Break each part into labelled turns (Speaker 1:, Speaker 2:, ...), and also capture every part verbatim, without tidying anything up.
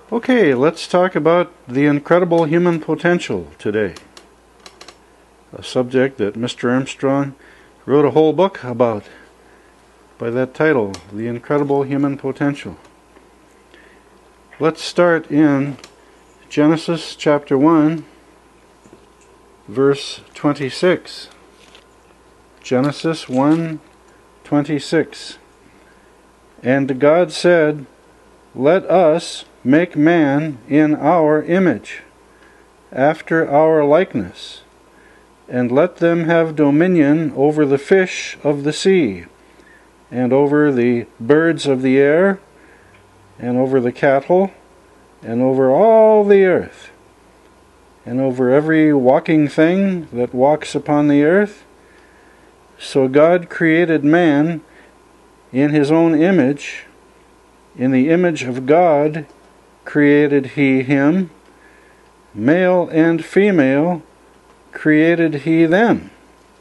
Speaker 1: Okay, let's talk about the incredible human potential today. A subject that Mister Armstrong wrote a whole book about by that title, The Incredible Human Potential. Let's start in Genesis chapter one, verse twenty-six. Genesis one twenty-six. And God said, "Let us make man in our image, after our likeness, and let them have dominion over the fish of the sea, and over the birds of the air, and over the cattle, and over all the earth, and over every walking thing that walks upon the earth." So God created man in his own image. In the image of God created he him. Male and female created he them.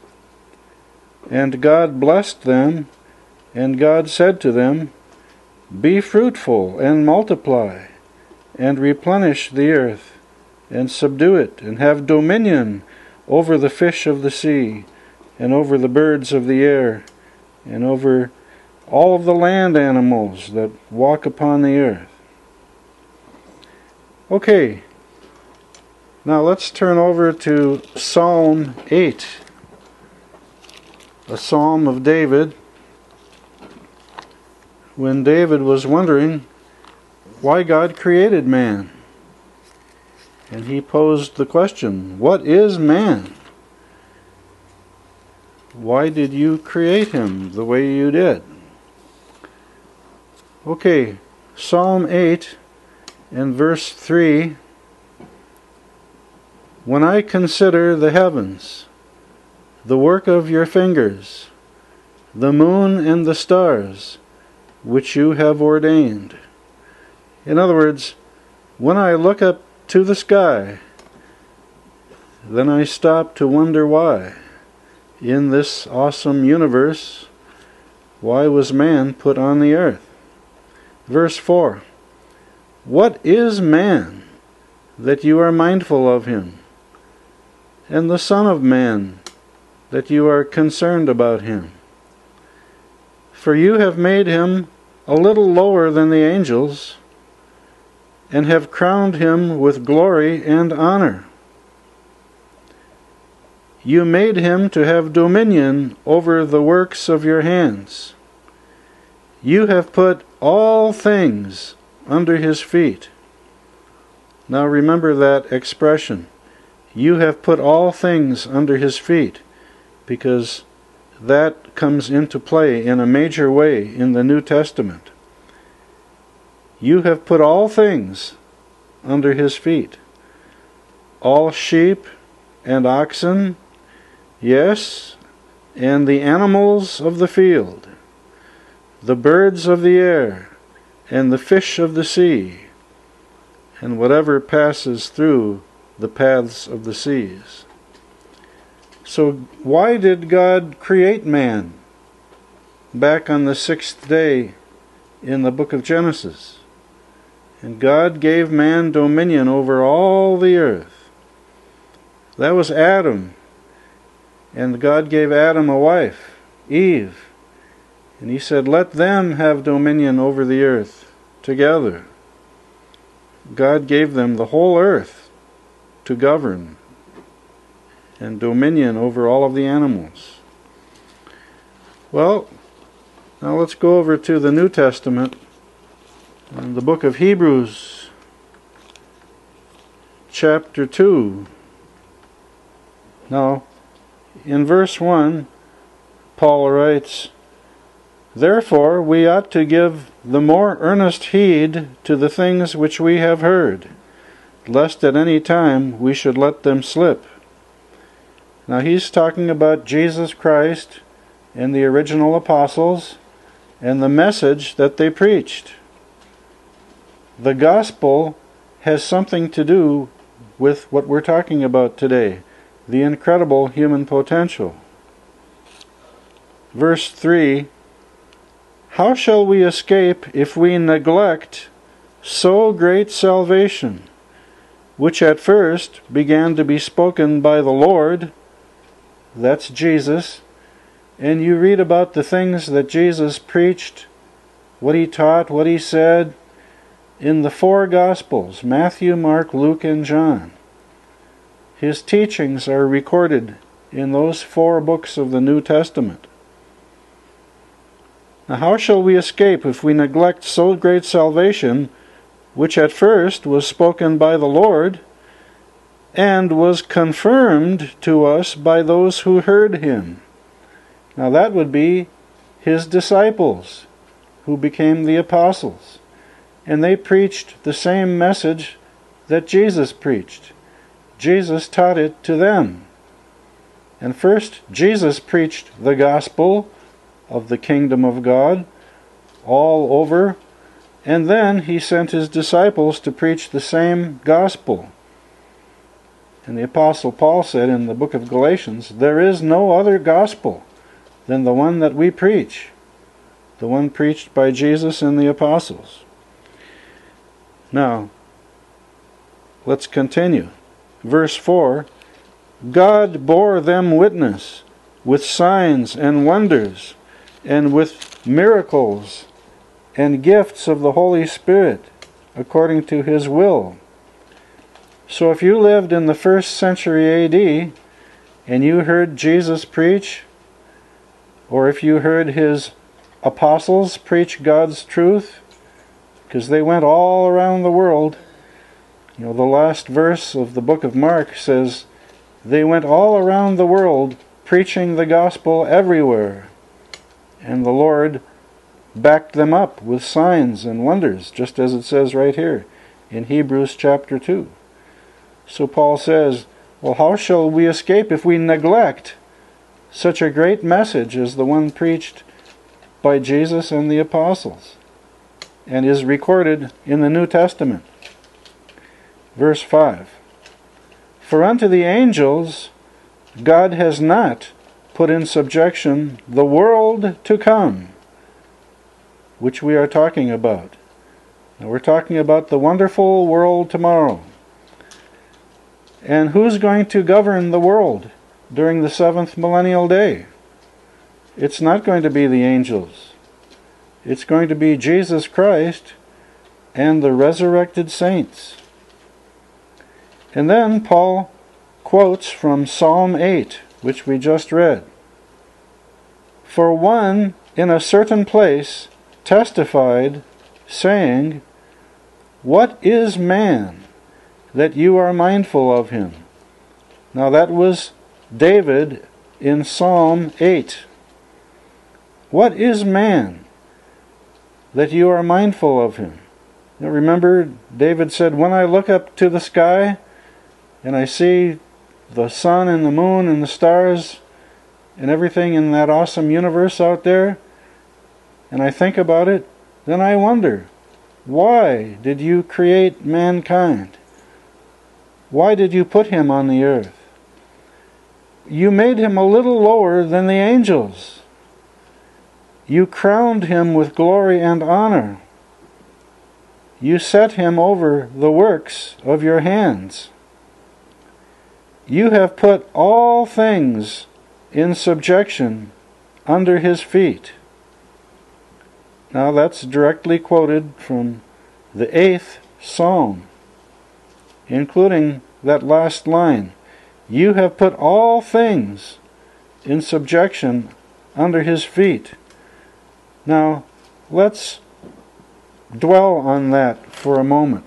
Speaker 1: And God blessed them, and God said to them, "Be fruitful and multiply, and replenish the earth, and subdue it, and have dominion over the fish of the sea, and over the birds of the air, and over all of the land animals that walk upon the earth." Okay, now let's turn over to Psalm eight, a psalm of David, when David was wondering why God created man. And he posed the question, what is man? Why did you create him the way you did? Okay, Psalm eight and verse three. When I consider the heavens, the work of your fingers, the moon and the stars, which you have ordained. In other words, when I look up to the sky, then I stop to wonder why. In this awesome universe, why was man put on the earth? Verse four. What is man, that you are mindful of him, and the Son of Man, that you are concerned about him? For you have made him a little lower than the angels, and have crowned him with glory and honor. You made him to have dominion over the works of your hands. You have put all things under his feet. Now remember that expression. You have put all things under his feet, because that comes into play in a major way in the New Testament. You have put all things under his feet. All sheep and oxen, yes, and the animals of the field, the birds of the air, and the fish of the sea, and whatever passes through the paths of the seas. So why did God create man back on the sixth day in the book of Genesis? And God gave man dominion over all the earth. That was Adam. And God gave Adam a wife, Eve. And he said, let them have dominion over the earth together. God gave them the whole earth to govern, and dominion over all of the animals. Well, now let's go over to the New Testament, in the book of Hebrews, chapter two. Now, in verse one, Paul writes, "Therefore we ought to give the more earnest heed to the things which we have heard, lest at any time we should let them slip." Now he's talking about Jesus Christ and the original apostles and the message that they preached. The gospel has something to do with what we're talking about today, the incredible human potential. Verse three, "How shall we escape if we neglect so great salvation, which at first began to be spoken by the Lord, that's Jesus, and you read about the things that Jesus preached, what he taught, what he said, in the four Gospels, Matthew, Mark, Luke, and John. His teachings are recorded in those four books of the New Testament. Now, how shall we escape if we neglect so great salvation, which at first was spoken by the Lord, and was confirmed to us by those who heard him? Now that would be his disciples, who became the apostles. And they preached the same message that Jesus preached. Jesus taught it to them. And first, Jesus preached the gospel of the kingdom of God all over, and then he sent his disciples to preach the same gospel. And the Apostle Paul said in the book of Galatians, there is no other gospel than the one that we preach, the one preached by Jesus and the apostles. Now, let's continue. Verse four, God bore them witness with signs and wonders, and with miracles and gifts of the Holy Spirit, according to his will. So if you lived in the first century A D, and you heard Jesus preach, or if you heard his apostles preach God's truth, because they went all around the world. You know, the last verse of the book of Mark says, they went all around the world preaching the gospel everywhere. And the Lord backed them up with signs and wonders, just as it says right here in Hebrews chapter two. So Paul says, well, how shall we escape if we neglect such a great message as the one preached by Jesus and the apostles, and is recorded in the New Testament? Verse five, for unto the angels God has not put in subjection the world to come, which we are talking about. Now we're talking about the wonderful world tomorrow. And who's going to govern the world during the seventh millennial day? It's not going to be the angels. It's going to be Jesus Christ and the resurrected saints. And then Paul quotes from Psalm eight, which we just read. For one in a certain place testified, saying, what is man, that you are mindful of him? Now that was David in Psalm eight. What is man, that you are mindful of him? Now remember, David said, when I look up to the sky, and I see the sun and the moon and the stars and everything in that awesome universe out there, and I think about it, then I wonder, why did you create mankind? Why did you put him on the earth? You made him a little lower than the angels. You crowned him with glory and honor. You set him over the works of your hands. You have put all things in subjection under his feet. Now that's directly quoted from the eighth Psalm, including that last line. You have put all things in subjection under his feet. Now, let's dwell on that for a moment.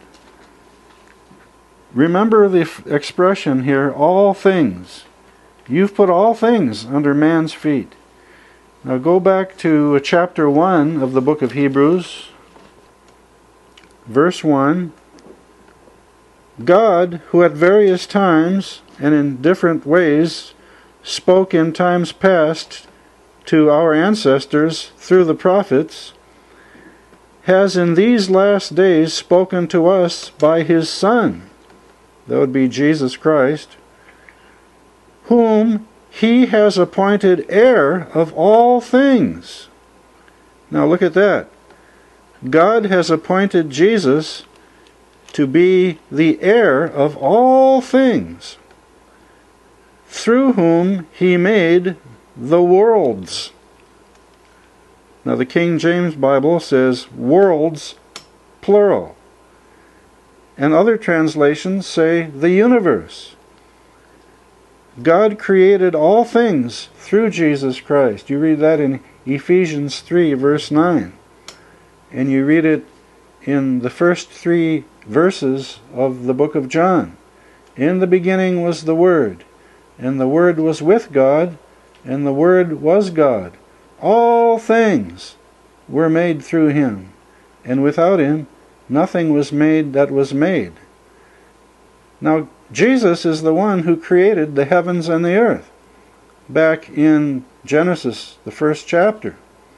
Speaker 1: Remember the f- expression here, all things. You've put all things under man's feet. Now go back to chapter one of the book of Hebrews, verse one. God, who at various times and in different ways spoke in times past to our ancestors through the prophets, has in these last days spoken to us by his Son, that would be Jesus Christ, whom he has appointed heir of all things. Now look at that. God has appointed Jesus to be the heir of all things, through whom he made the worlds. Now the King James Bible says worlds, plural. And other translations say the universe. God created all things through Jesus Christ. You read that in Ephesians three, verse nine. And you read it in the first three verses of the book of John. In the beginning was the Word, and the Word was with God, and the Word was God. All things were made through him, and without him nothing was made that was made. Now, Jesus is the one who created the heavens and the earth, back in Genesis, the first chapter.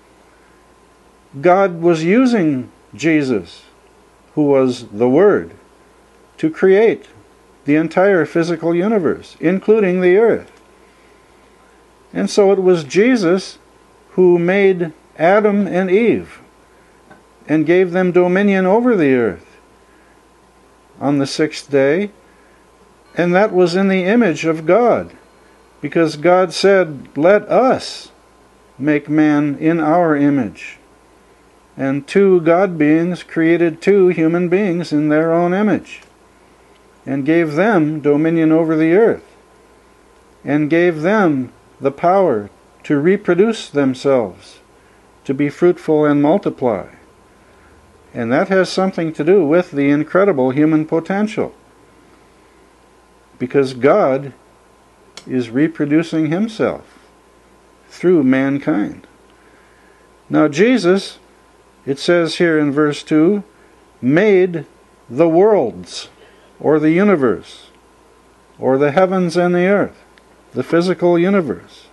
Speaker 1: God was using Jesus, who was the Word, to create the entire physical universe, including the earth. And so it was Jesus who made Adam and Eve and gave them dominion over the earth on the sixth day. And that was in the image of God, because God said, "Let us make man in our image." And two God beings created two human beings in their own image, and gave them dominion over the earth, and gave them the power to reproduce themselves, to be fruitful and multiply. And that has something to do with the incredible human potential, because God is reproducing himself through mankind. Now Jesus, it says here in verse two, made the worlds, or the universe, or the heavens and the earth, the physical universe.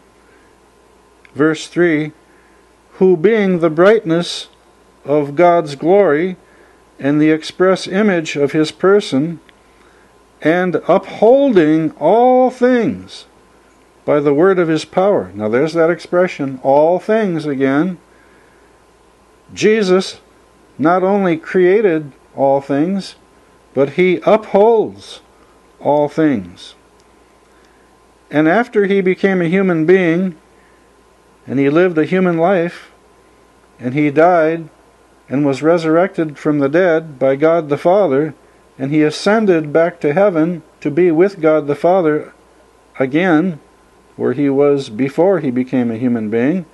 Speaker 1: Verse three, who being the brightness of God's glory and the express image of his person, and upholding all things by the word of his power. Now there's that expression, all things again. Jesus not only created all things, but he upholds all things. And after he became a human being, and he lived a human life, and he died and was resurrected from the dead by God the Father, and he ascended back to heaven to be with God the Father again, where he was before he became a human being.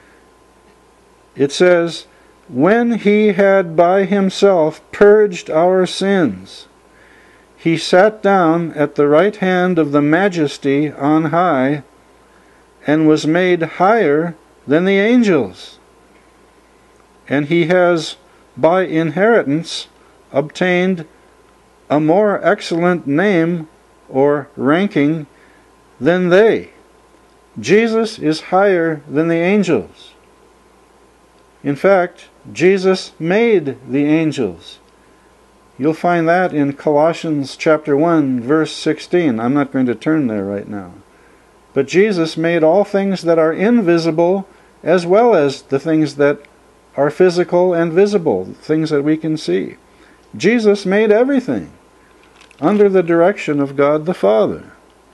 Speaker 1: It says, when he had by himself purged our sins, he sat down at the right hand of the Majesty on high, and was made higher than the angels. And he has by inheritance obtained a more excellent name or ranking than they. Jesus is higher than the angels. In fact, Jesus made the angels. You'll find that in Colossians chapter one, verse sixteen. I'm not going to turn there right now. But Jesus made all things that are invisible, as well as the things that are physical and visible, things that we can see. Jesus made everything under the direction of God the Father.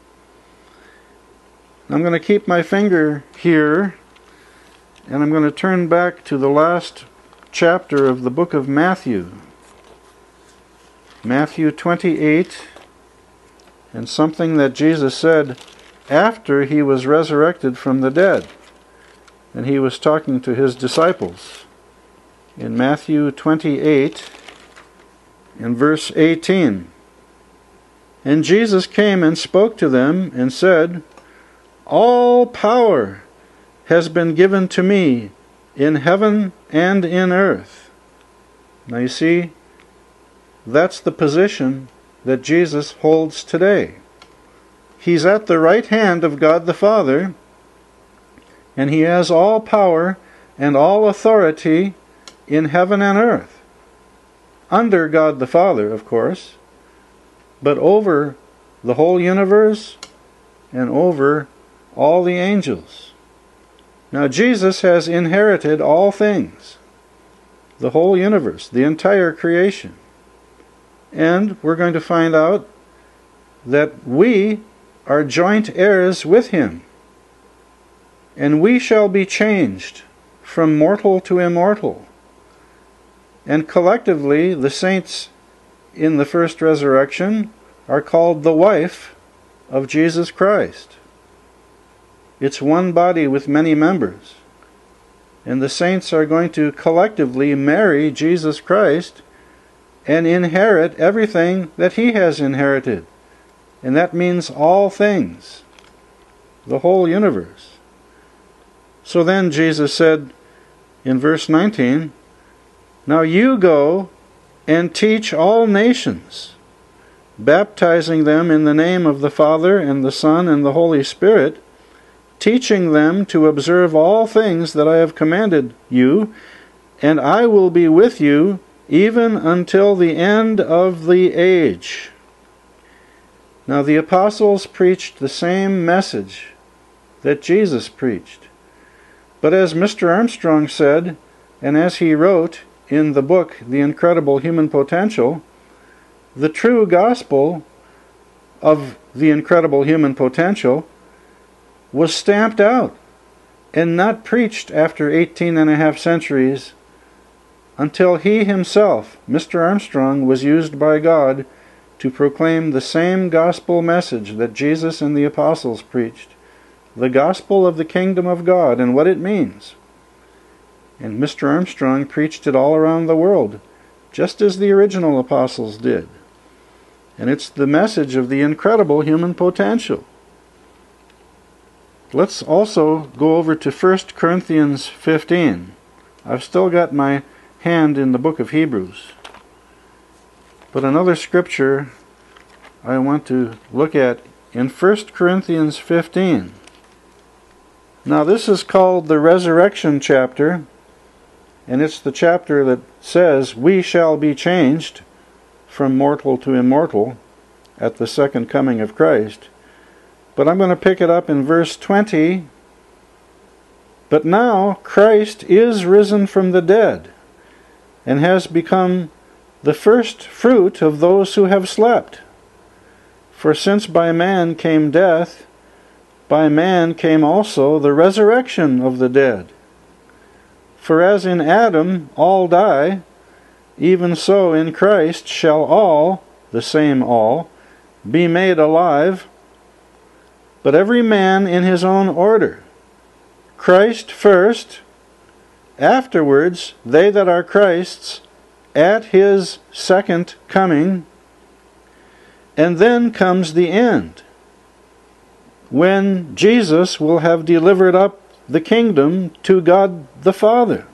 Speaker 1: I'm going to keep my finger here, and I'm going to turn back to the last chapter of the book of Matthew. Matthew twenty-eight, and something that Jesus said after he was resurrected from the dead. And he was talking to his disciples. In Matthew twenty-eight, in verse eighteen. And Jesus came and spoke to them and said, all power has been given to me in heaven and in earth. Now you see, that's the position that Jesus holds today. He's at the right hand of God the Father, and he has all power and all authority in heaven and earth. Under God the Father, of course, but over the whole universe and over all the angels. Now Jesus has inherited all things. the whole universe, the entire creation. And we're going to find out that we are joint heirs with him. And we shall be changed from mortal to immortal. And collectively, the saints in the first resurrection are called the wife of Jesus Christ. It's one body with many members. And the saints are going to collectively marry Jesus Christ and inherit everything that he has inherited. And that means all things, the whole universe. So then Jesus said in verse nineteen, "Now you go and teach all nations, baptizing them in the name of the Father and the Son and the Holy Spirit, teaching them to observe all things that I have commanded you, and I will be with you even until the end of the age." Now the apostles preached the same message that Jesus preached. But as Mister Armstrong said, and as he wrote in the book, The Incredible Human Potential, the true gospel of the incredible human potential was stamped out and not preached after eighteen and a half centuries until he himself, Mister Armstrong, was used by God to proclaim the same gospel message that Jesus and the apostles preached, the gospel of the kingdom of God and what it means. And Mister Armstrong preached it all around the world, just as the original apostles did. And it's the message of the incredible human potential. Let's also go over to First Corinthians fifteen. I've still got my hand in the book of Hebrews. But another scripture I want to look at in First Corinthians fifteen. Now this is called the resurrection chapter, and it's the chapter that says we shall be changed from mortal to immortal at the second coming of Christ. But I'm going to pick it up in verse twenty. "But now Christ is risen from the dead, and has become the first fruit of those who have slept. For since by man came death, by man came also the resurrection of the dead. For as in Adam all die, even so in Christ shall all," the same all, "be made alive, but every man in his own order. Christ first, afterwards they that are Christ's at his second coming, and then comes the end, when Jesus will have delivered up the kingdom to God the Father,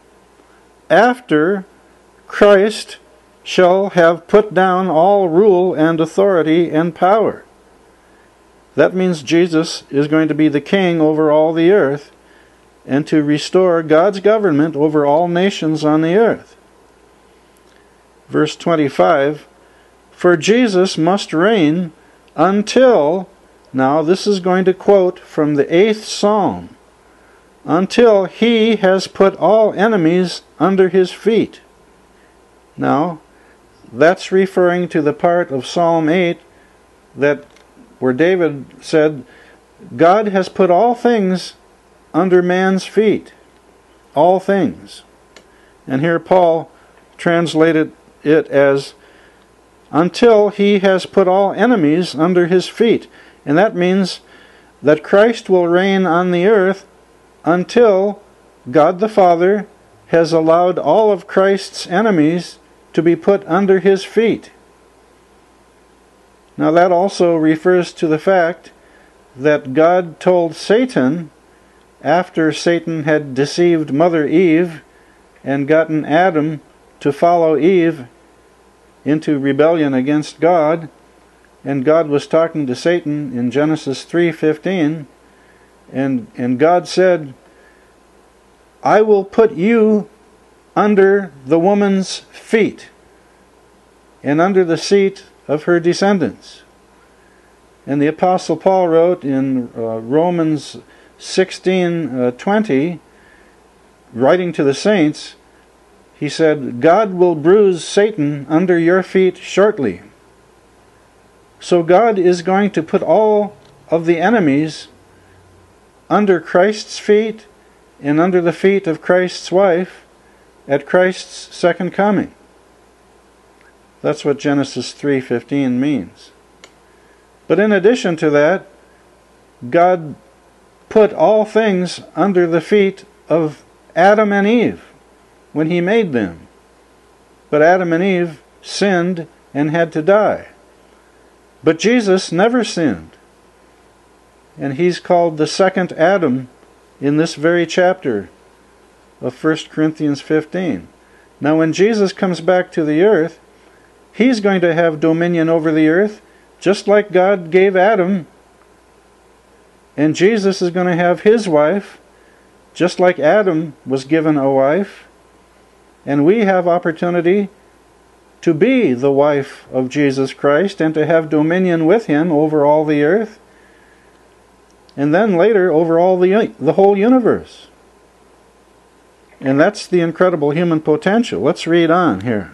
Speaker 1: after Christ shall have put down all rule and authority and power." That means Jesus is going to be the king over all the earth and to restore God's government over all nations on the earth. Verse twenty-five, "For Jesus must reign until," now this is going to quote from the eighth Psalm, "until he has put all enemies under his feet." Now, that's referring to the part of Psalm eight that where David said, God has put all things under man's feet. All things. And here Paul translated it as, until he has put all enemies under his feet. And that means that Christ will reign on the earth until God the Father has allowed all of Christ's enemies to be put under his feet. Now that also refers to the fact that God told Satan, after Satan had deceived Mother Eve and gotten Adam to follow Eve into rebellion against God, and God was talking to Satan in Genesis three fifteen, and, and God said, I will put you under the woman's feet and under the seat of her descendants. And the Apostle Paul wrote in uh, Romans sixteen twenty, writing to the saints, he said, God will bruise Satan under your feet shortly. So God is going to put all of the enemies under Christ's feet and under the feet of Christ's wife at Christ's second coming. That's what Genesis three fifteen means. But in addition to that, God put all things under the feet of Adam and Eve when he made them. But Adam and Eve sinned and had to die. But Jesus never sinned. And he's called the second Adam in this very chapter of First Corinthians fifteen. Now when Jesus comes back to the earth, he's going to have dominion over the earth, just like God gave Adam. And Jesus is going to have his wife, just like Adam was given a wife. And we have opportunity to be the wife of Jesus Christ and to have dominion with him over all the earth. And then later over all the, the whole universe. And that's the incredible human potential. Let's read on here.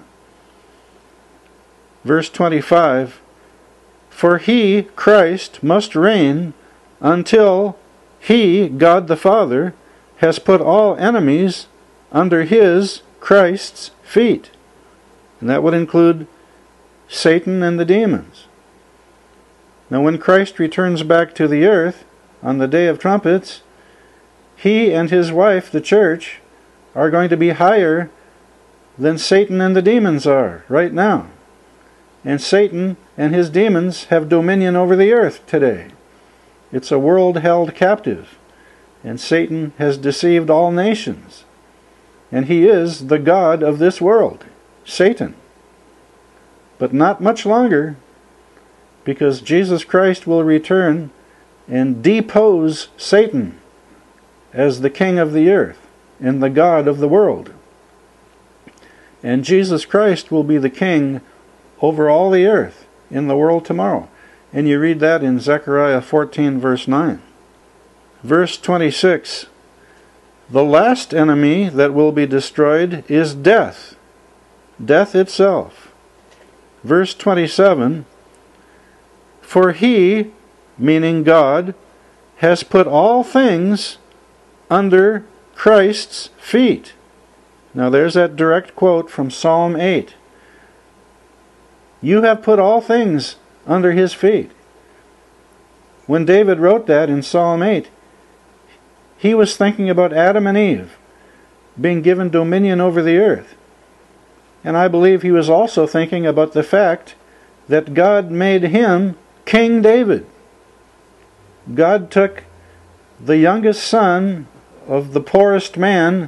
Speaker 1: Verse twenty-five, for he, Christ, must reign until he, God the Father, has put all enemies under his, Christ's, feet. And that would include Satan and the demons. Now when Christ returns back to the earth on the day of trumpets, he and his wife, the church, are going to be higher than Satan and the demons are right now. And Satan and his demons have dominion over the earth today. It's a world held captive. And Satan has deceived all nations. And he is the god of this world, Satan. But not much longer, because Jesus Christ will return and depose Satan as the king of the earth and the god of the world. And Jesus Christ will be the king over all the earth in the world tomorrow. And you read that in Zechariah fourteen verse nine. Verse twenty-six, the last enemy that will be destroyed is death, death itself. Verse twenty-seven, for he, meaning God, has put all things under Christ's feet. Now there's that direct quote from Psalm eight. You have put all things under his feet. When David wrote that in Psalm eight, he was thinking about Adam and Eve being given dominion over the earth. And I believe he was also thinking about the fact that God made him King David. God took the youngest son of the poorest man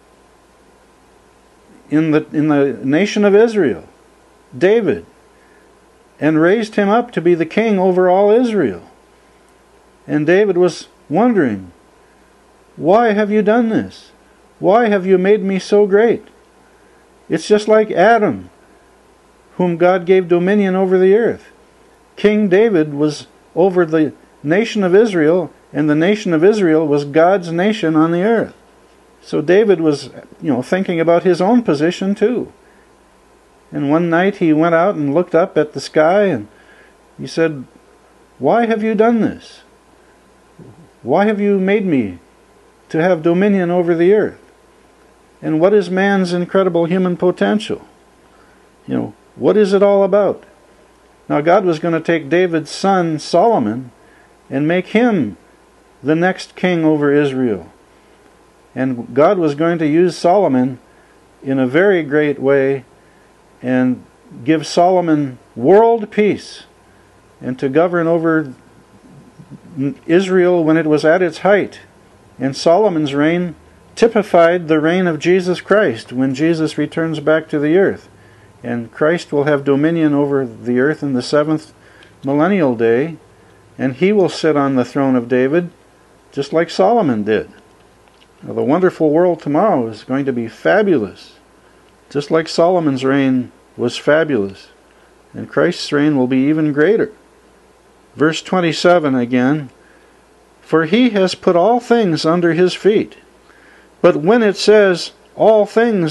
Speaker 1: in the, in the nation of Israel, David, and raised him up to be the king over all Israel. And David was wondering, why have you done this? Why have you made me so great? It's just like Adam, whom God gave dominion over the earth. King David was over the nation of Israel, and the nation of Israel was God's nation on the earth. So David was, you know, thinking about his own position too. And one night he went out and looked up at the sky and he said, why have you done this? Why have you made me to have dominion over the earth? And what is man's incredible human potential? You know, what is it all about? Now God was going to take David's son Solomon and make him the next king over Israel. And God was going to use Solomon in a very great way and give Solomon world peace and to govern over Israel when it was at its height. And Solomon's reign typified the reign of Jesus Christ when Jesus returns back to the earth. And Christ will have dominion over the earth in the seventh millennial day, and he will sit on the throne of David just like Solomon did. Now, the wonderful world tomorrow is going to be fabulous, just like Solomon's reign was fabulous. And Christ's reign will be even greater. Verse twenty-seven again, for he has put all things under his feet. But when it says all things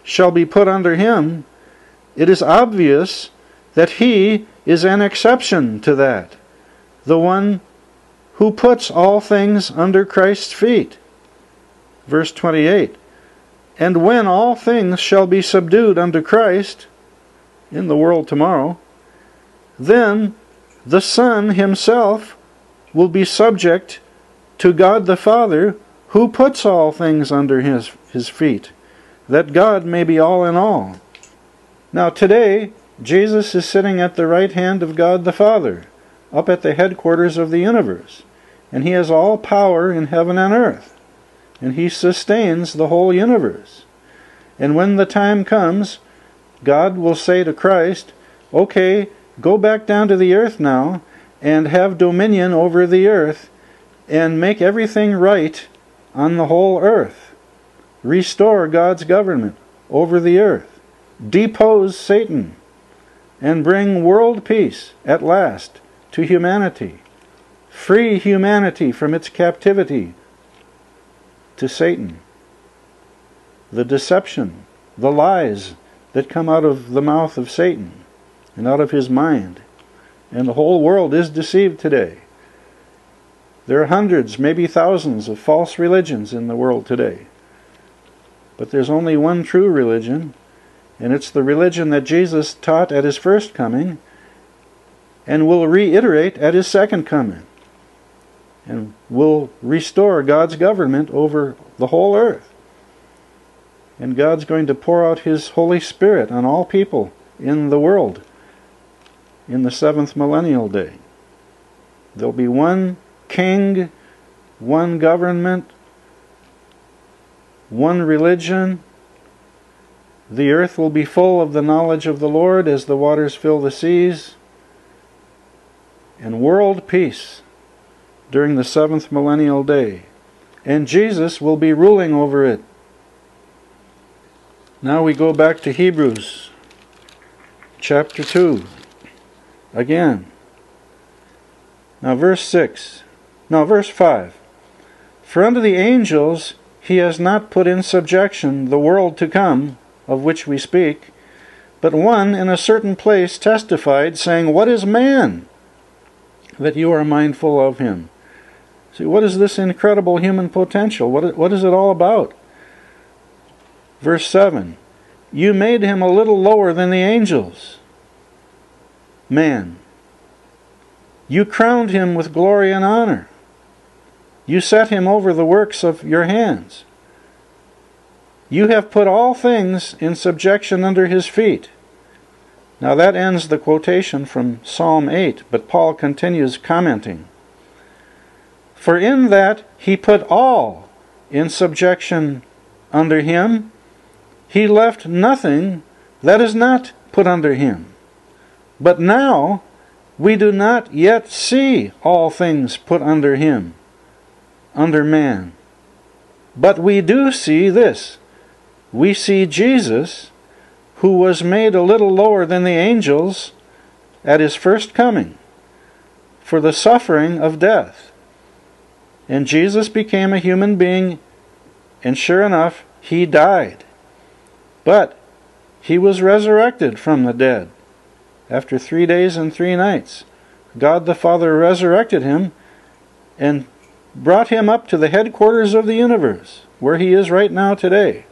Speaker 1: shall be put under him, it is obvious that he is an exception to that, the one who puts all things under Christ's feet. Verse twenty-eight, and when all things shall be subdued unto Christ, in the world tomorrow, then the Son himself will be subject to God the Father, who puts all things under his, his feet, that God may be all in all. Now today, Jesus is sitting at the right hand of God the Father, up at the headquarters of the universe, and he has all power in heaven and earth, and he sustains the whole universe. And when the time comes, God will say to Christ, okay, go back down to the earth now, and have dominion over the earth, and make everything right on the whole earth. Restore God's government over the earth. Depose Satan, and bring world peace at last to humanity. Free humanity from its captivity to Satan. The deception, the lies that come out of the mouth of Satan and out of his mind. And the whole world is deceived today. There are hundreds, maybe thousands of false religions in the world today. But there's only one true religion, and it's the religion that Jesus taught at his first coming and will reiterate at his second coming, and will restore God's government over the whole earth. And God's going to pour out his Holy Spirit on all people in the world in the seventh millennial day. There'll be one king, one government, one religion. The earth will be full of the knowledge of the Lord as the waters fill the seas. And world peace during the seventh millennial day. And Jesus will be ruling over it. Now we go back to Hebrews chapter two. Again. Now verse six. No, verse five. For unto the angels he has not put in subjection the world to come, of which we speak, but one in a certain place testified, saying, what is man, that you are mindful of him? See, what is this incredible human potential? What, what is it all about? Verse seven. You made him a little lower than the angels. Man. You crowned him with glory and honor. You set him over the works of your hands. You have put all things in subjection under his feet. Now that ends the quotation from Psalm eight, but Paul continues commenting. For in that he put all in subjection under him, he left nothing that is not put under him. But now we do not yet see all things put under him, under man. But we do see this. We see Jesus, who was made a little lower than the angels at his first coming, for the suffering of death. And Jesus became a human being, and sure enough, he died. But he was resurrected from the dead. After three days and three nights, God the Father resurrected him and brought him up to the headquarters of the universe, where he is right now today.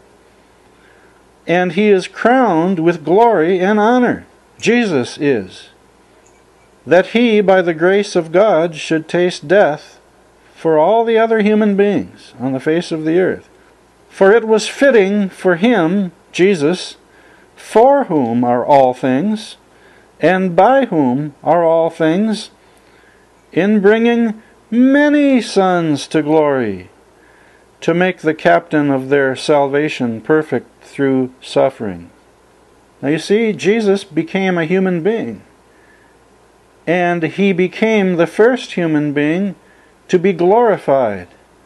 Speaker 1: And he is crowned with glory and honor. Jesus is. That he, by the grace of God, should taste death for all the other human beings on the face of the earth. For it was fitting for him, Jesus, for whom are all things, and by whom are all things, in bringing many sons to glory, to make the captain of their salvation perfect through suffering. Now you see, Jesus became a human being, and he became the first human being to be glorified,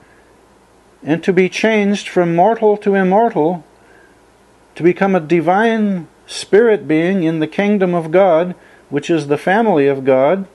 Speaker 1: and to be changed from mortal to immortal, to become a divine spirit being in the kingdom of God, which is the family of God,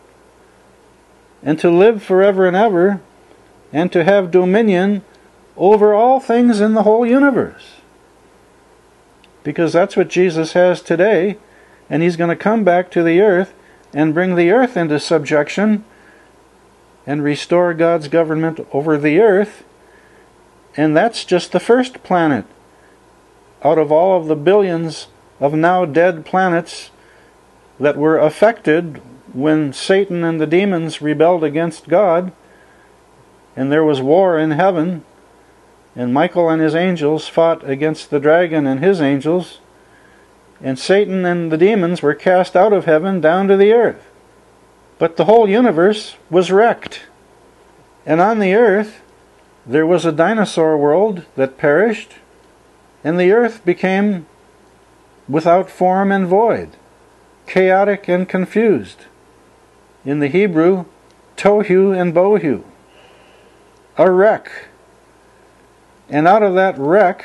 Speaker 1: and to live forever and ever, and to have dominion over all things in the whole universe. because that's what Jesus has today, and he's going to come back to the earth and bring the earth into subjection and restore God's government over the earth. And that's just the first planet out of all of the billions of now dead planets that were affected when Satan and the demons rebelled against God, and there was war in heaven, and Michael and his angels fought against the dragon and his angels, and Satan and the demons were cast out of heaven down to the earth. But the whole universe was wrecked. And on the earth there was a dinosaur world that perished, and the earth became without form and void, chaotic and confused. In the Hebrew, tohu and bohu, a wreck. And out of that wreck,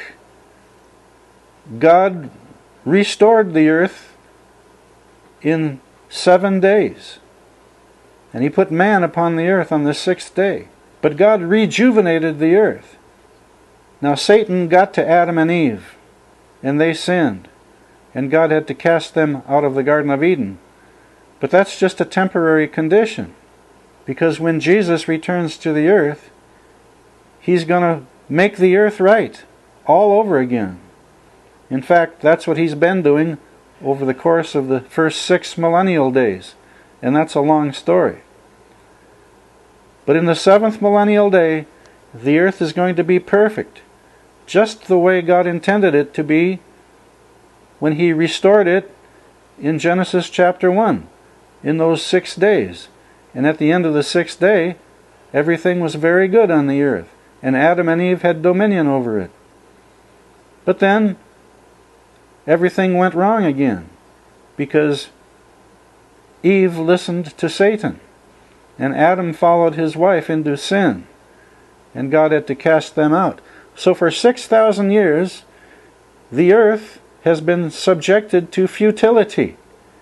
Speaker 1: God restored the earth in seven days. And he put man upon the earth on the sixth day. But God rejuvenated the earth. Now Satan got to Adam and Eve, and they sinned. And God had to cast them out of the Garden of Eden. But that's just a temporary condition. Because when Jesus returns to the earth, he's going to make the earth right all over again. In fact, that's what he's been doing over the course of the first six millennial days. And that's a long story. But in the seventh millennial day, the earth is going to be perfect, just the way God intended it to be when he restored it in Genesis chapter one, in those six days. And at the end of the sixth day, everything was very good on the earth, and Adam and Eve had dominion over it. But then, everything went wrong again, because Eve listened to Satan, and Adam followed his wife into sin, and God had to cast them out. So for six thousand years, the earth has been subjected to futility.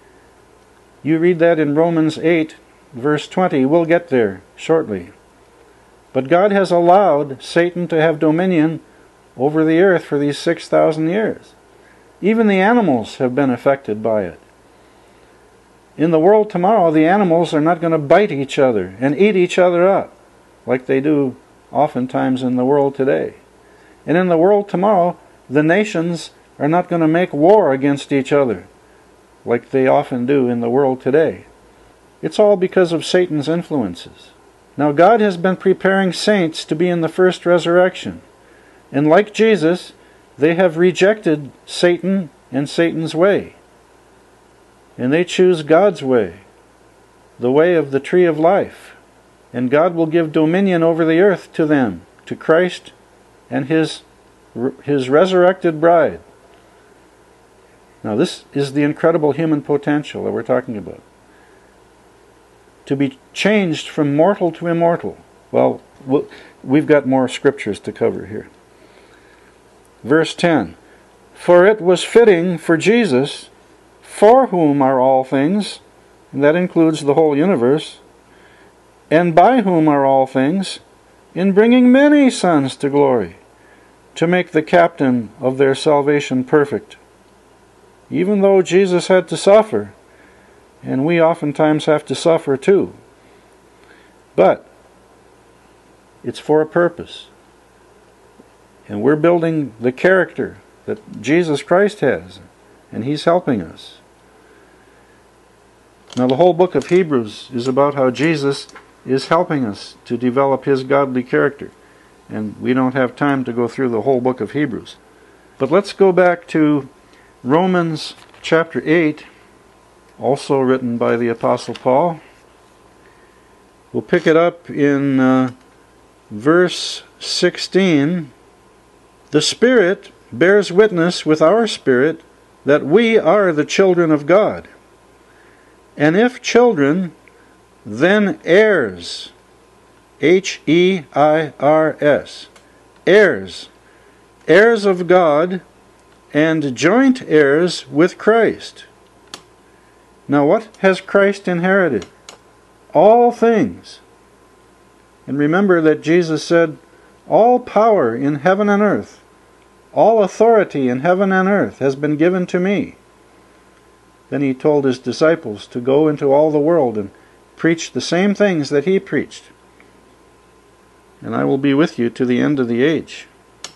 Speaker 1: You read that in Romans eight, verse twenty. We'll get there shortly. But God has allowed Satan to have dominion over the earth for these six thousand years. Even the animals have been affected by it. In the world tomorrow, the animals are not going to bite each other and eat each other up like they do oftentimes in the world today. And in the world tomorrow, the nations are not going to make war against each other like they often do in the world today. It's all because of Satan's influences. Now God has been preparing saints to be in the first resurrection. And like Jesus, they have rejected Satan and Satan's way. And they choose God's way, the way of the tree of life. And God will give dominion over the earth to them, to Christ and his, his resurrected bride. Now this is the incredible human potential that we're talking about. To be changed from mortal to immortal. Well, we've got more scriptures to cover here. Verse ten. For it was fitting for Jesus, for whom are all things, and that includes the whole universe, and by whom are all things, in bringing many sons to glory, to make the captain of their salvation perfect. Even though Jesus had to suffer, and we oftentimes have to suffer too. But it's for a purpose. And we're building the character that Jesus Christ has, and he's helping us. Now the whole book of Hebrews is about how Jesus is helping us to develop his godly character. And we don't have time to go through the whole book of Hebrews. But let's go back to Romans chapter eight, also written by the Apostle Paul. We'll pick it up in uh, verse sixteen. The Spirit bears witness with our spirit that we are the children of God. And if children, then heirs. H E I R S. Heirs. Heirs of God, and joint heirs with Christ. Now what has Christ inherited? All things. And remember that Jesus said, all power in heaven and earth, All authority in heaven and earth has been given to me. Then he told his disciples to go into all the world and preach the same things that he preached. And I will be with you to the end of the age.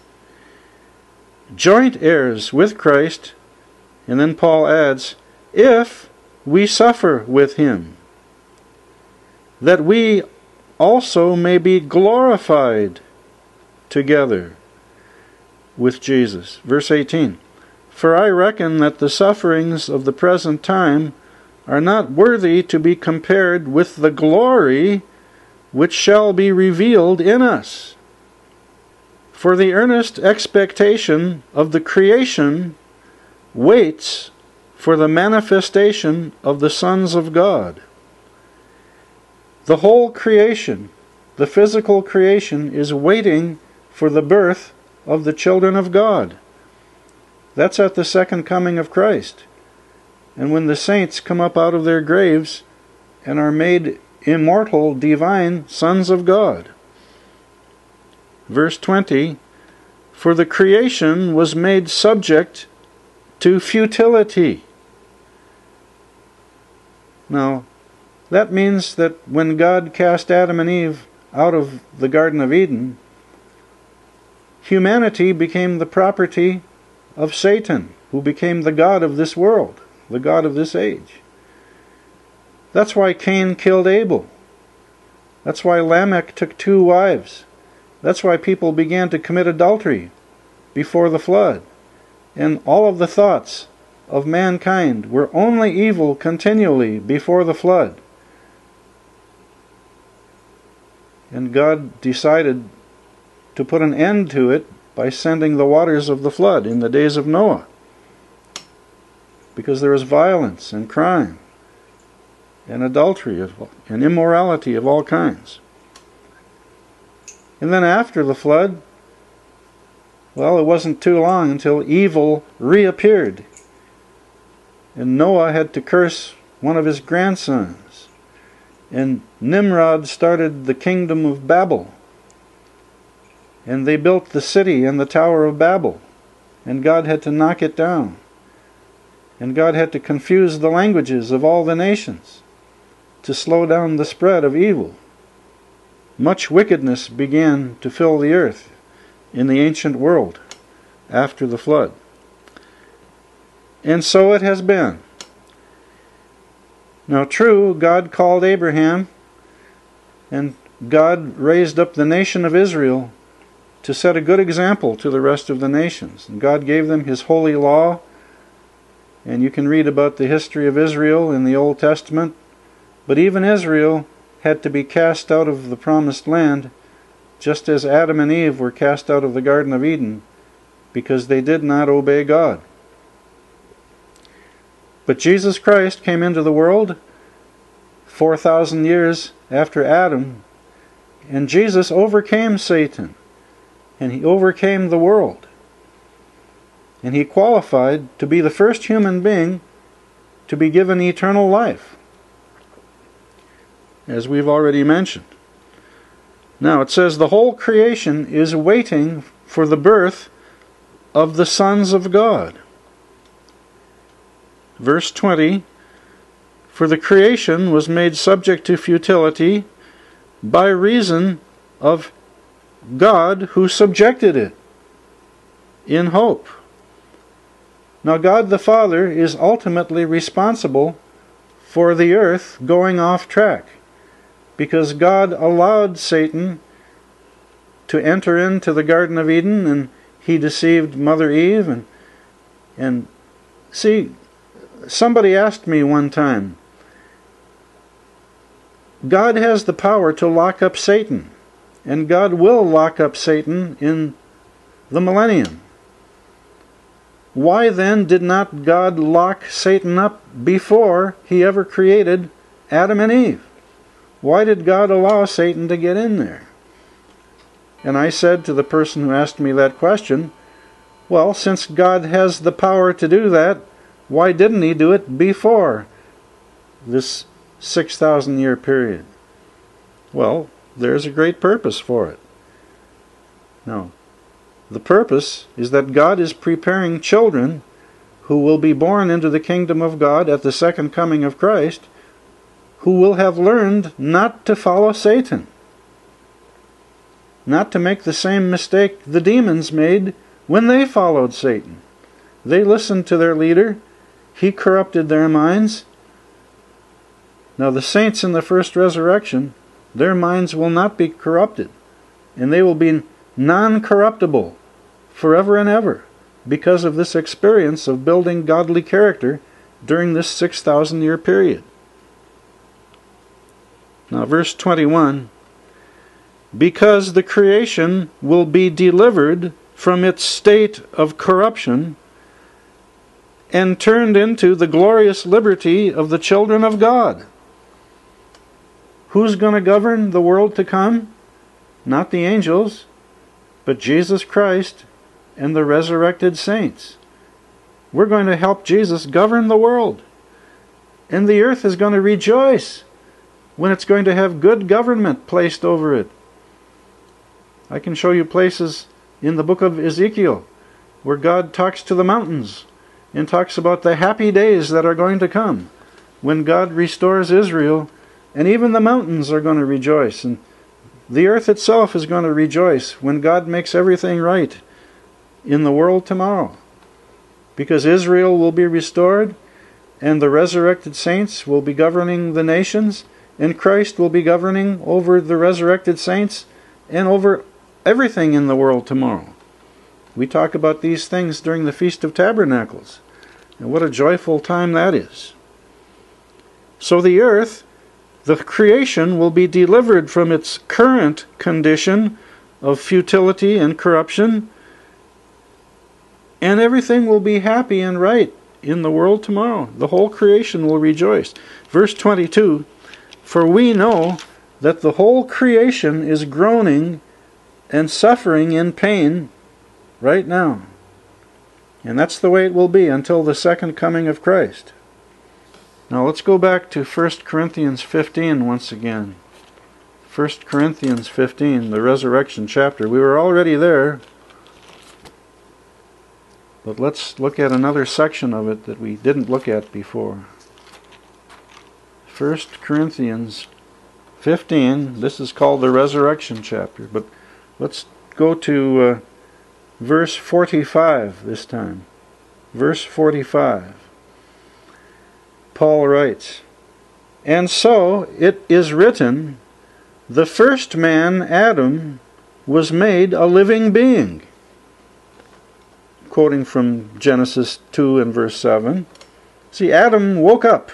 Speaker 1: Joint heirs with Christ, and then Paul adds, if we suffer with him, that we also may be glorified together with Jesus. Verse eighteen, for I reckon that the sufferings of the present time are not worthy to be compared with the glory which shall be revealed in us. For the earnest expectation of the creation waits for the manifestation of the sons of God. The whole creation, the physical creation, is waiting for the birth of the children of God. That's at the second coming of Christ. And when the saints come up out of their graves and are made immortal, divine sons of God. Verse twenty, for the creation was made subject to futility. Now, that means that when God cast Adam and Eve out of the Garden of Eden, humanity became the property of Satan, who became the god of this world, the god of this age. That's why Cain killed Abel. That's why Lamech took two wives. That's why people began to commit adultery before the flood. And all of the thoughts of mankind were only evil continually before the flood. And God decided to put an end to it by sending the waters of the flood in the days of Noah, because there was violence and crime and adultery and immorality of all kinds. And then after the flood, well, it wasn't too long until evil reappeared, and Noah had to curse one of his grandsons, and Nimrod started the kingdom of Babel. And they built the city and the Tower of Babel. And God had to knock it down. And God had to confuse the languages of all the nations to slow down the spread of evil. Much wickedness began to fill the earth in the ancient world after the flood. And so it has been. Now true, God called Abraham, and God raised up the nation of Israel to set a good example to the rest of the nations. And God gave them His holy law, and you can read about the history of Israel in the Old Testament. But even Israel had to be cast out of the promised land, just as Adam and Eve were cast out of the Garden of Eden, because they did not obey God. But Jesus Christ came into the world four thousand years after Adam, and Jesus overcame Satan. And He overcame the world. And He qualified to be the first human being to be given eternal life, as we've already mentioned. Now it says the whole creation is waiting for the birth of the sons of God. Verse twenty, for the creation was made subject to futility by reason of God who subjected it in hope. Now God the Father is ultimately responsible for the earth going off track, because God allowed Satan to enter into the Garden of Eden, and he deceived Mother Eve. And, and see, somebody asked me one time, God has the power to lock up Satan. And God will lock up Satan in the millennium. Why then did not God lock Satan up before He ever created Adam and Eve? Why did God allow Satan to get in there? And I said to the person who asked me that question, well, since God has the power to do that, why didn't He do it before this six thousand year period? Well, there's a great purpose for it. Now, The purpose is that God is preparing children who will be born into the kingdom of God at the second coming of Christ, who will have learned not to follow Satan, not to make the same mistake the demons made when they followed Satan. They listened to their leader. He corrupted their minds. Now the saints in the first resurrection, their minds will not be corrupted, and they will be non-corruptible forever and ever because of this experience of building godly character during this six thousand year period. Now verse twenty-one, because the creation will be delivered from its state of corruption and turned into the glorious liberty of the children of God. Who's going to govern the world to come? Not the angels, but Jesus Christ and the resurrected saints. We're going to help Jesus govern the world. And the earth is going to rejoice when it's going to have good government placed over it. I can show you places in the book of Ezekiel where God talks to the mountains and talks about the happy days that are going to come when God restores Israel, and even the mountains are going to rejoice, and the earth itself is going to rejoice when God makes everything right in the world tomorrow, because Israel will be restored, and the resurrected saints will be governing the nations, and Christ will be governing over the resurrected saints and over everything in the world tomorrow. We talk about these things during the Feast of Tabernacles, and what a joyful time that is. So the earth, the creation, will be delivered from its current condition of futility and corruption, and everything will be happy and right in the world tomorrow. The whole creation will rejoice. Verse twenty-two, for we know that the whole creation is groaning and suffering in pain right now. And that's the way it will be until the second coming of Christ. Now let's go back to First Corinthians fifteen once again. First Corinthians fifteen, the resurrection chapter. We were already there, but let's look at another section of it that we didn't look at before. First Corinthians fifteen, this is called the resurrection chapter, but let's go to uh, verse forty-five this time. Verse forty-five. Paul writes, and so it is written, the first man, Adam, was made a living being. Quoting from Genesis two and verse seven. See, Adam woke up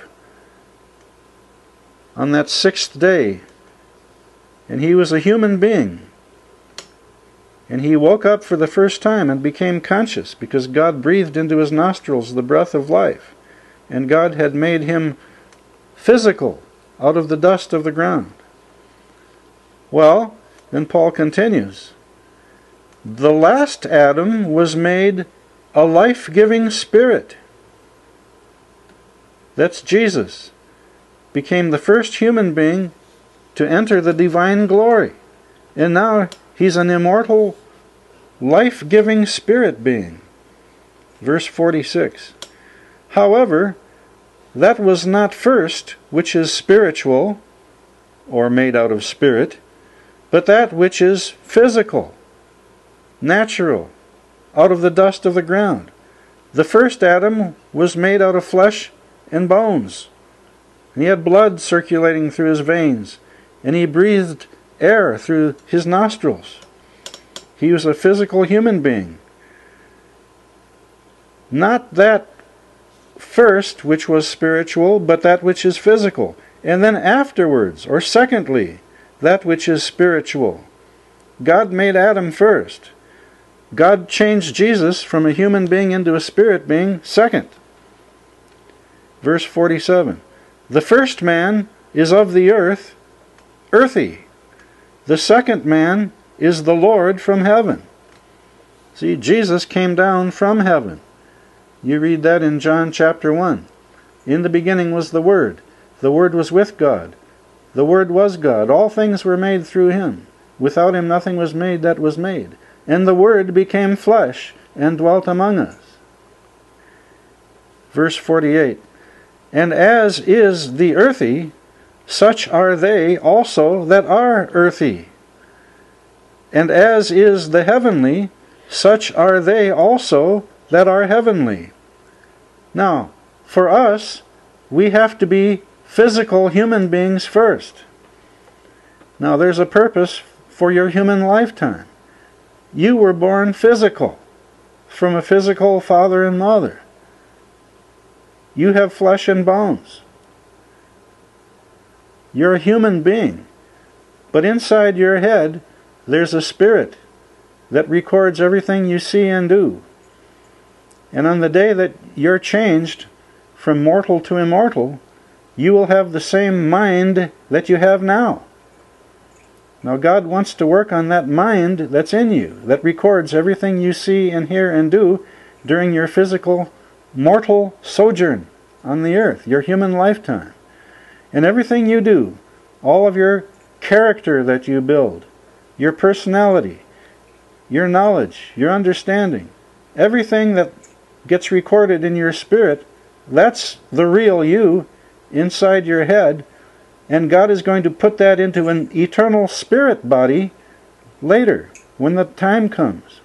Speaker 1: on that sixth day, and he was a human being. And he woke up for the first time and became conscious because God breathed into his nostrils the breath of life. And God had made him physical out of the dust of the ground. Well, then Paul continues. The last Adam was made a life-giving spirit. That's Jesus. Became the first human being to enter the divine glory. And now he's an immortal, life-giving spirit being. Verse forty-six. However, that was not first which is spiritual, or made out of spirit, but that which is physical, natural, out of the dust of the ground. The first Adam was made out of flesh and bones. And he had blood circulating through his veins, and he breathed air through his nostrils. He was a physical human being. Not that first which was spiritual, but that which is physical. And then afterwards, or secondly, that which is spiritual. God made Adam first. God changed Jesus from a human being into a spirit being second. Verse forty-seven. The first man is of the earth, earthy. The second man is the Lord from heaven. See, Jesus came down from heaven. You read that in John chapter one. In the beginning was the Word. The Word was with God. The Word was God. All things were made through him. Without him nothing was made that was made. and the Word became flesh and dwelt among us. Verse forty-eight, and as is the earthy, such are they also that are earthy. And as is the heavenly, such are they also that are heavenly. Now, for us, we have to be physical human beings first. Now, there's a purpose for your human lifetime. You were born physical, from a physical father and mother. You have flesh and bones. You're a human being. But inside your head, there's a spirit that records everything you see and do. And on the day that you're changed from mortal to immortal, you will have the same mind that you have now. Now God wants to work on that mind that's in you, that records everything you see and hear and do during your physical, mortal sojourn on the earth, your human lifetime. And everything you do, all of your character that you build, your personality, your knowledge, your understanding, everything that gets recorded in your spirit, that's the real you inside your head, and God is going to put that into an eternal spirit body later, when the time comes.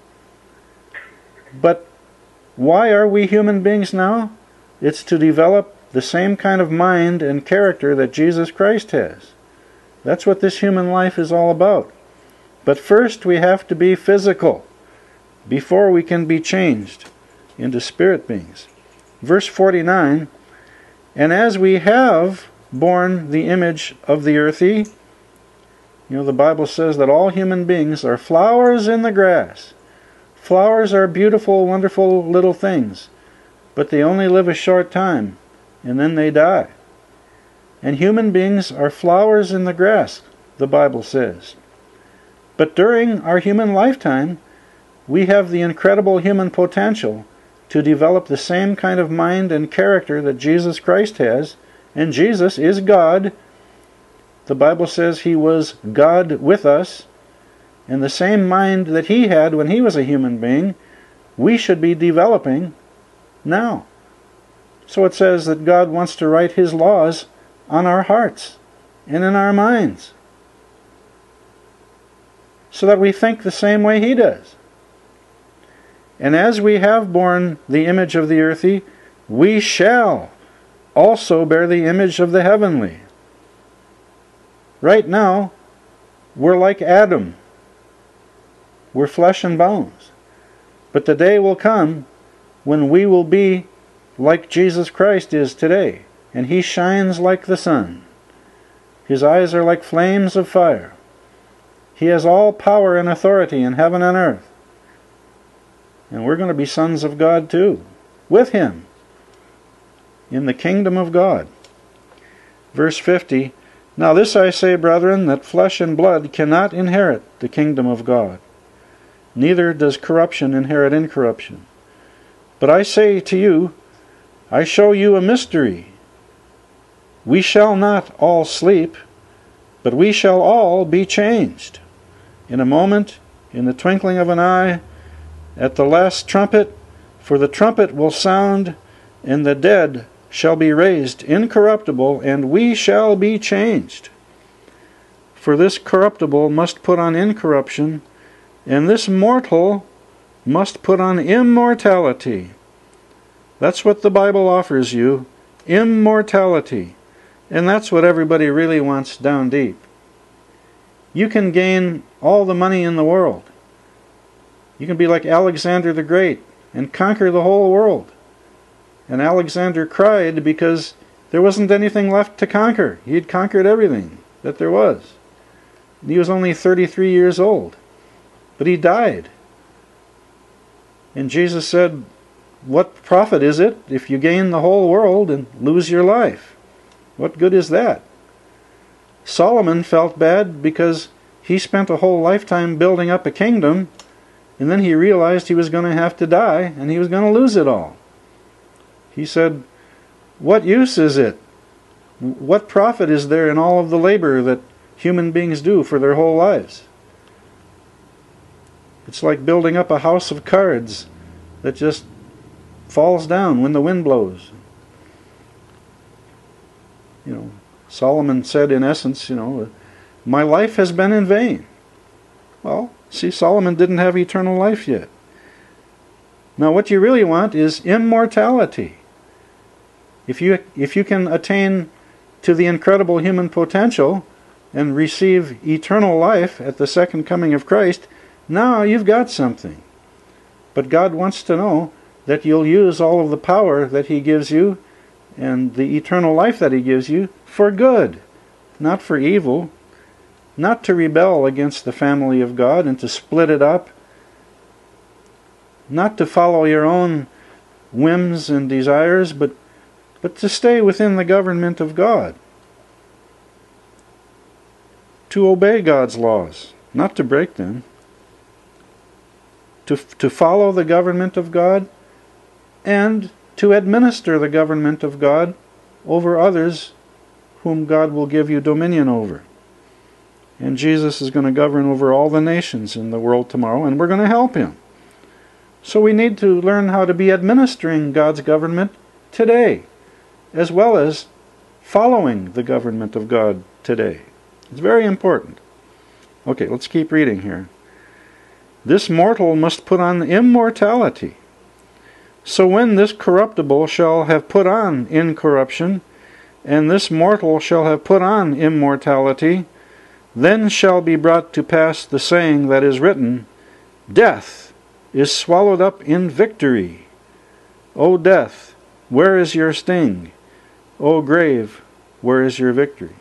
Speaker 1: But why are we human beings now? It's to develop the same kind of mind and character that Jesus Christ has. That's what this human life is all about. But first we have to be physical before we can be changed into spirit beings. Verse forty-nine, and as we have borne the image of the earthy, you know, the Bible says that all human beings are flowers in the grass. Flowers are beautiful, wonderful little things, but they only live a short time, and then they die. And human beings are flowers in the grass, the Bible says. But during our human lifetime, we have the incredible human potential to develop the same kind of mind and character that Jesus Christ has, and Jesus is God. The Bible says He was God with us, and the same mind that He had when He was a human being, we should be developing now. So it says that God wants to write His laws on our hearts and in our minds, so that we think the same way He does. And as we have borne the image of the earthy, we shall also bear the image of the heavenly. Right now, we're like Adam. We're flesh and bones. But the day will come when we will be like Jesus Christ is today, and He shines like the sun. His eyes are like flames of fire. He has all power and authority in heaven and earth. And we're going to be sons of God too, with Him, in the kingdom of God. Verse fifty, now this I say, brethren, that flesh and blood cannot inherit the kingdom of God, neither does corruption inherit incorruption. But I say to you, I show you a mystery. We shall not all sleep, but we shall all be changed. In a moment, in the twinkling of an eye, at the last trumpet, for the trumpet will sound, and the dead shall be raised incorruptible, and we shall be changed. For this corruptible must put on incorruption, and this mortal must put on immortality. That's what the Bible offers you, immortality. And that's what everybody really wants down deep. You can gain all the money in the world. You can be like Alexander the Great and conquer the whole world. And Alexander cried because there wasn't anything left to conquer. He had conquered everything that there was. He was only thirty-three years old. But he died. And Jesus said, what profit is it if you gain the whole world and lose your life? What good is that? Solomon felt bad because he spent a whole lifetime building up a kingdom, and then he realized he was going to have to die, and he was going to lose it all. He said, what use is it? What profit is there in all of the labor that human beings do for their whole lives? It's like building up a house of cards that just falls down when the wind blows. You know, Solomon said in essence, you know, my life has been in vain. Well, see, Solomon didn't have eternal life yet. Now what you really want is immortality. If you, if you can attain to the incredible human potential and receive eternal life at the second coming of Christ, now you've got something. But God wants to know that you'll use all of the power that He gives you and the eternal life that He gives you for good, not for evil, not to rebel against the family of God and to split it up, not to follow your own whims and desires, but, but to stay within the government of God, to obey God's laws, not to break them, to, to follow the government of God, and to administer the government of God over others whom God will give you dominion over. And Jesus is going to govern over all the nations in the world tomorrow, and we're going to help Him. So we need to learn how to be administering God's government today, as well as following the government of God today. It's very important. Okay, let's keep reading here. This mortal must put on immortality. So when this corruptible shall have put on incorruption, and this mortal shall have put on immortality, then shall be brought to pass the saying that is written, Death is swallowed up in victory. O death, where is your sting? O grave, where is your victory?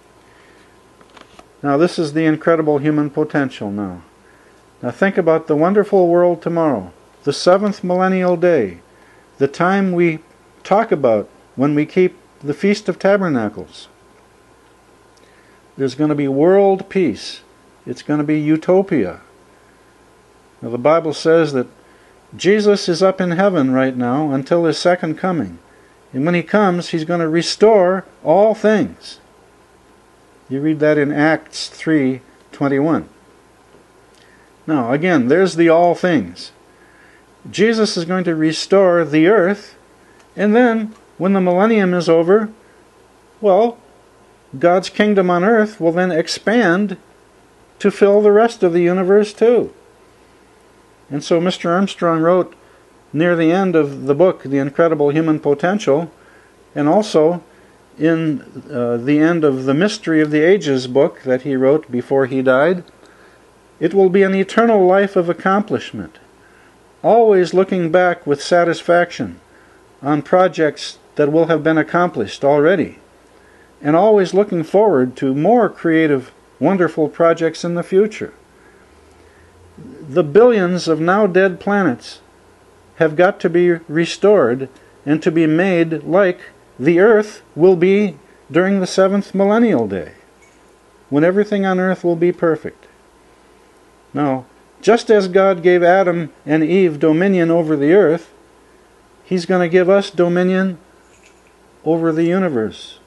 Speaker 1: Now this is the incredible human potential now. Now think about the wonderful world tomorrow, the seventh millennial day, the time we talk about when we keep the Feast of Tabernacles. There's going to be world peace. It's going to be utopia. Now the Bible says that Jesus is up in heaven right now until His second coming. And when He comes, He's going to restore all things. You read that in Acts three twenty-one. Now again, there's the all things. Jesus is going to restore the earth, and then when the millennium is over, well, God's kingdom on earth will then expand to fill the rest of the universe too. And so Mister Armstrong wrote near the end of the book, The Incredible Human Potential, and also in uh, the end of the Mystery of the Ages book that he wrote before he died, it will be an eternal life of accomplishment, always looking back with satisfaction on projects that will have been accomplished already, and always looking forward to more creative, wonderful projects in the future. The billions of now dead planets have got to be restored and to be made like the earth will be during the seventh millennial day, when everything on earth will be perfect. Now, just as God gave Adam and Eve dominion over the earth, He's going to give us dominion over the universe.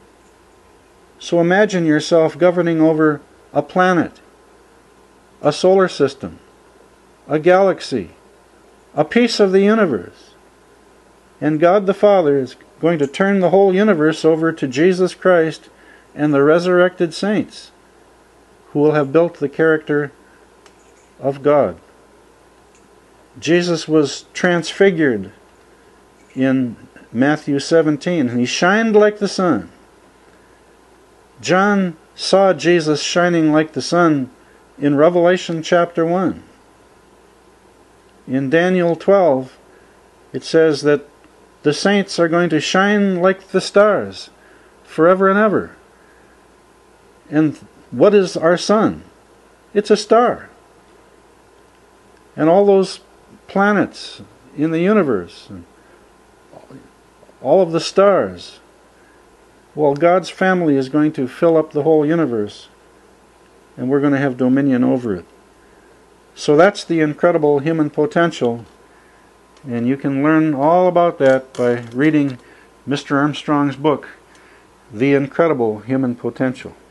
Speaker 1: So imagine yourself governing over a planet, a solar system, a galaxy, a piece of the universe. And God the Father is going to turn the whole universe over to Jesus Christ and the resurrected saints who will have built the character of God. Jesus was transfigured in Matthew seventeen, and He shined like the sun. John saw Jesus shining like the sun in Revelation chapter one. In Daniel twelve, it says that the saints are going to shine like the stars forever and ever. And what is our sun? It's a star. And all those planets in the universe, and all of the stars, well, God's family is going to fill up the whole universe, and we're going to have dominion over it. So that's the incredible human potential, and you can learn all about that by reading Mister Armstrong's book, The Incredible Human Potential.